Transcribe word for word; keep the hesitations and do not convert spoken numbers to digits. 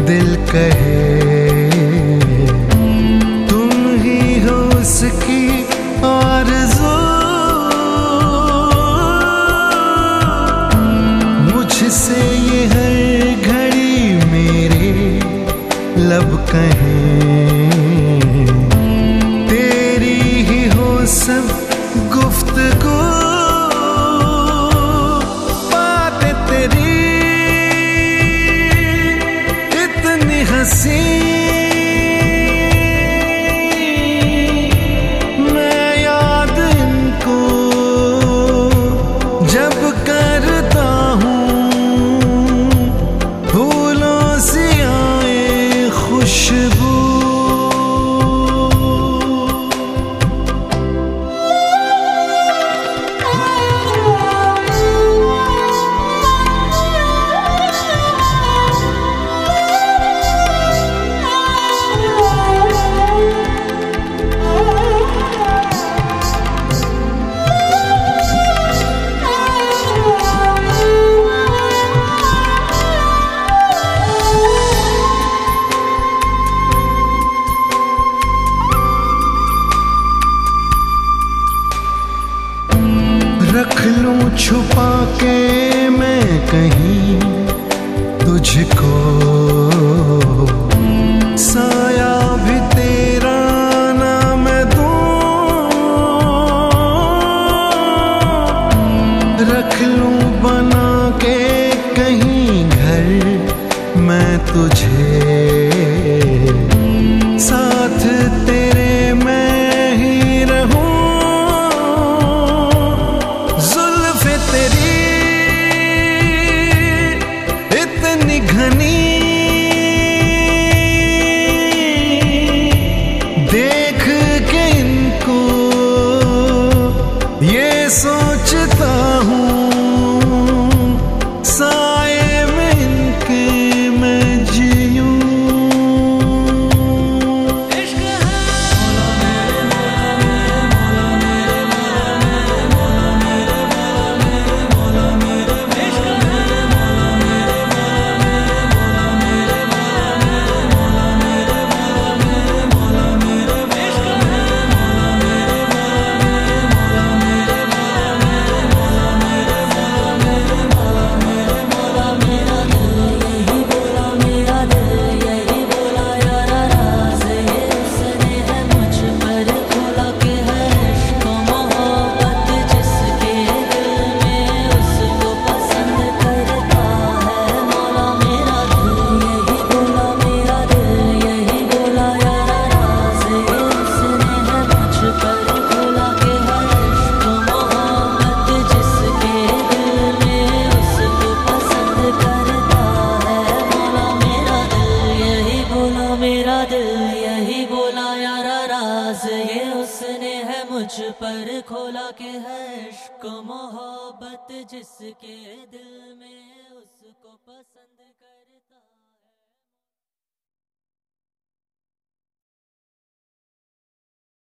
दिल कहे तुम ही हो उसकी आरज़ू, मुझसे ये हर घड़ी मेरे लब कहें, तेरी ही हो सब गुफ्तगू, बातें तेरी इतनी हंसी, मैं याद इनको जब करता हूँ, फूलों सी आए खुशबू। रख लूं छुपा के मैं कहीं तुझको, साया भी तेरा ना मैं दूं, रख लूं बना के कहीं घर मैं तुझे, साथ तेरे मैं ही रहूं, तेरी इतनी घनी देख के इनको ये सोचता हूँ, साए में इनके मैं जीऊं। मेरा दिल यही बोला यारा राज ये उसने है मुझ पर खोला के है इश्क मोहब्बत जिसके दिल में उसको पसंद।